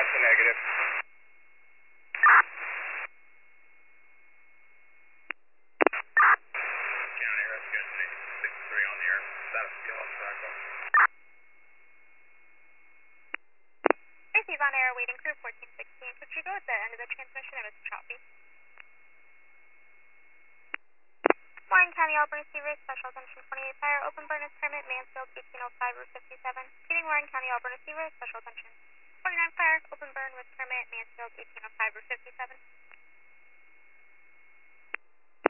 Delta negative. County Rescue Engine 63 on the air. Status PLS backup. Received on air, waiting crew 1416. Could you go at the end of the transmission? It was choppy. Warren County Auburn Receiver, Special Attention 28 Fire, Open Burn is permit, Mansfield 1805 Route 57. Repeating Warren County Auburn Receiver, Special Attention 29 Fire, Open Burn with permit, Mansfield 1805 Route 57.